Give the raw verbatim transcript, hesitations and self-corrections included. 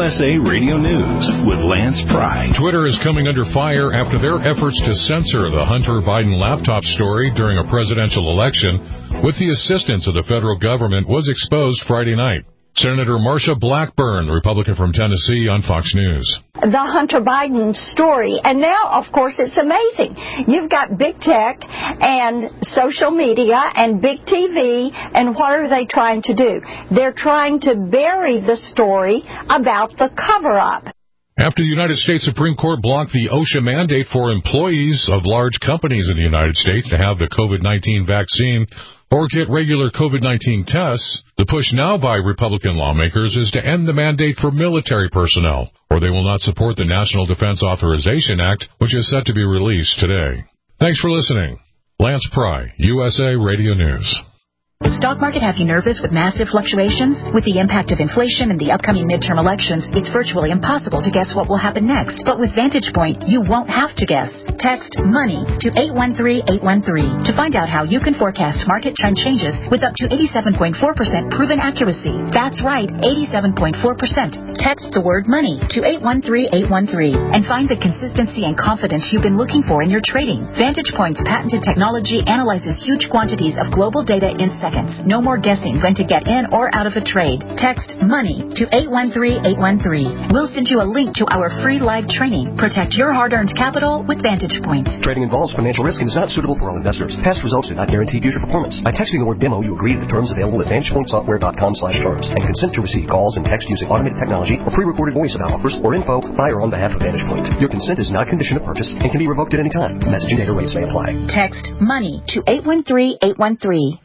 S A Radio News with Lance Pry. Twitter is coming under fire after their efforts to censor the Hunter Biden laptop story during a presidential election with the assistance of the federal government was exposed Friday night. Senator Marsha Blackburn, Republican from Tennessee, on Fox News. The Hunter Biden story. And now, of course, it's amazing. You've got big tech and social media and big T V, and what are they trying to do? They're trying to bury the story about the cover-up. After the United States Supreme Court blocked the OSHA mandate for employees of large companies in the United States to have the COVID nineteen vaccine or get regular COVID nineteen tests, the push now by Republican lawmakers is to end the mandate for military personnel, or they will not support the National Defense Authorization Act, which is set to be released today. Thanks for listening. Lance Pry, U S A Radio News. The stock market have you nervous with massive fluctuations? With the impact of inflation and the upcoming midterm elections, it's virtually impossible to guess what will happen next. But with Vantage Point, you won't have to guess. Text MONEY to eight one three eight one three to find out how you can forecast market trend changes with up to eighty-seven point four percent proven accuracy. That's right, eighty-seven point four percent. Text the word MONEY to eight one three eight one three and find the consistency and confidence you've been looking for in your trading. Vantage Point's patented technology analyzes huge quantities of global data in seconds. No more guessing when to get in or out of a trade. Text MONEY to eight one three eight one three. We'll send you a link to our free live training. Protect your hard-earned capital with Vantage Point. Trading involves financial risk and is not suitable for all investors. Past results do not guarantee future performance. By texting the word demo, you agree to the terms available at vantage point software dot com slash terms and consent to receive calls and text using automated technology or pre-recorded voice about offers or info by or on behalf of Vantage Point. Your consent is not a condition of purchase and can be revoked at any time. Message and data rates may apply. Text MONEY to eight one three eight one three.